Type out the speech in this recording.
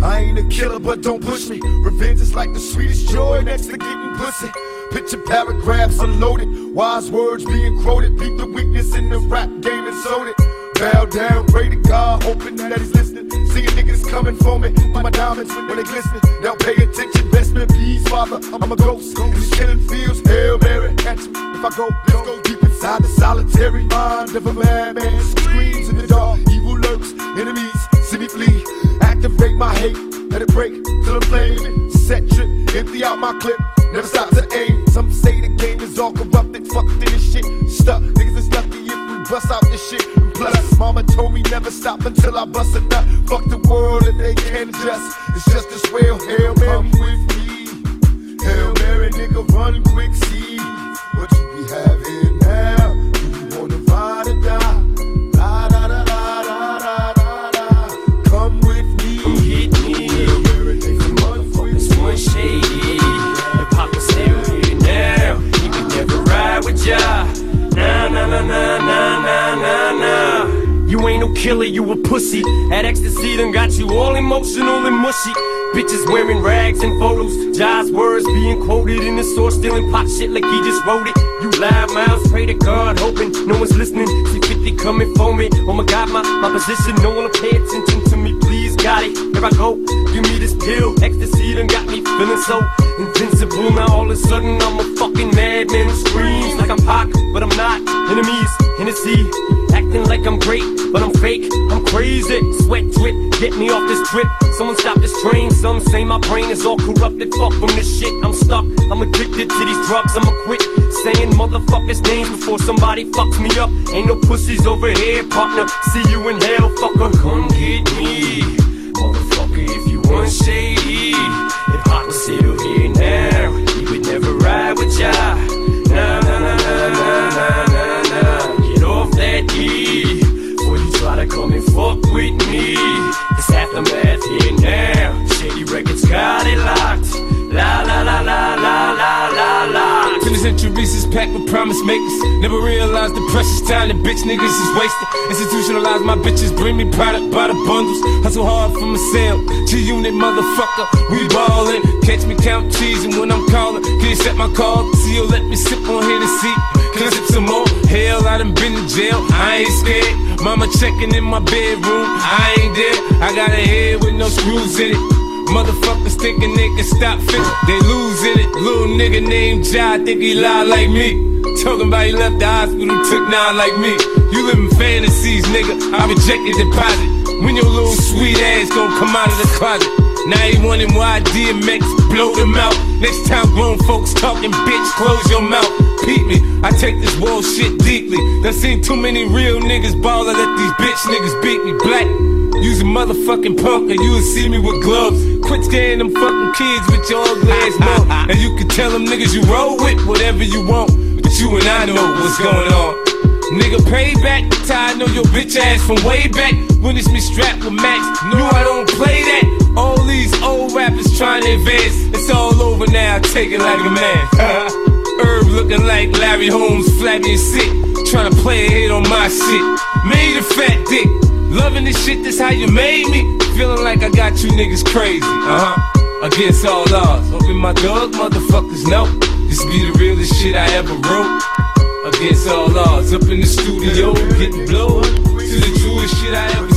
I ain't a killer, but don't push me. Revenge is like the sweetest joy next to getting pussy. Picture paragraphs unloaded, wise words being quoted. Beat the weakness in the rap game and sold it. Bow down, pray to God, hoping that he's listening. Seeing niggas coming for me, my diamonds when they glistening. Now pay attention, best man, peace, father. I'm a ghost, these killing fields, Hail Mary. Catch me if I go, let's go deep inside the solitary mind of a madman. Screams in the dark, evil lurks, enemies see me flee. Activate my hate, let it break till I'm flaming. Set trip, empty out my clip, never stop to aim. Some say the game is all corrupted, fucked in this shit. Stuck, niggas is lucky if we bust out this shit. Plus, mama told me never stop until I bust a nut. Fuck the world and they can't adjust. It's just as well, Hail Mary with me. Hail Mary, nigga, run quick, see what you be having now. Do you wanna ride or die? La da da da da da da da. Come with me. Come get me. Hail Mary, nigga, run quick, It's one shady. The Papa still here now. He could never ride with ya. Nah, nah, nah, nah, nah, nah, nah, nah. You ain't no killer, you a pussy. That ecstasy done got you all emotional and mushy. Bitches wearing rags and photos. Jai's words being quoted in the source, stealing pop shit like he just wrote it. You loud mouths, pray to God, hoping no one's listening. See 50 coming for me. Oh my God, my position, no one will pay attention to me. Please, got it. Here I go. Give me this pill. Ecstasy done got me feeling so invincible. Now all of a sudden I'm a fucking madman who screams like I'm Pac, but I'm not. Enemies, Hennessy, acting like I'm great, but I'm fake. I'm crazy. Sweat drip, get me off this trip. Someone stop this train. Some say my brain is all corrupted. Fuck from this shit. I'm stuck. I'm addicted to these drugs. I'ma quit saying motherfuckers' names before somebody fucks me up. Ain't no pussies over here, partner. See you in hell, fucker. Come get me, motherfucker, if you want shady. If Hot was still here now, he would never ride with ya. Nah, nah, nah, nah, nah, nah, nah, nah. Get off that E before you try to come and fuck with me. It's aftermath here now. Shady Records got it locked. La la la la la la la la. Penitentiaries is packed with promise makers. Never realized the precious time that bitch niggas is wasted. Institutionalized my bitches, bring me product by the bundles. Hustle hard for my sale. G-Unit motherfucker, we ballin'. Catch me count cheese and when I'm callin', can you set my call? See you let me sip on Hennessy. Can I sip some more? Hell, I done been to jail. I ain't scared. Mama checking in my bedroom. I ain't there. I got a head with no screws in it. Motherfuckers thinking they can stop fit, they losing it. Little nigga named Jai think he lie like me. Talking about he left the hospital, took 9 like me. You living fantasies, nigga. I rejected deposit. When your little sweet ass gon' come out of the closet? Now he wanting why DMX blow them out. Next time grown folks talking, bitch, close your mouth. Peep me, I take this world shit deeply. Done seen too many real niggas ball, I let these bitch niggas beat me. Black, use a motherfucking punk and you will see me with gloves. Quit scaring them fucking kids with your ugly ass mouth. And you can tell them niggas you roll with whatever you want, but you and I know what's going on. Nigga, payback, I know your bitch ass from way back when it's me strapped with Max. No, I don't play that. All these old rappers trying to advance. It's all over now, take it like a man. Herb looking like Larry Holmes, flabby and sick, trying to play a hit on my shit. Made a fat dick, loving this shit, that's how you made me. Feeling like I got you niggas crazy, against all odds. Hoping my dog motherfuckers know this be the realest shit I ever wrote. Against all odds, up in the studio, getting blown to the truest shit I ever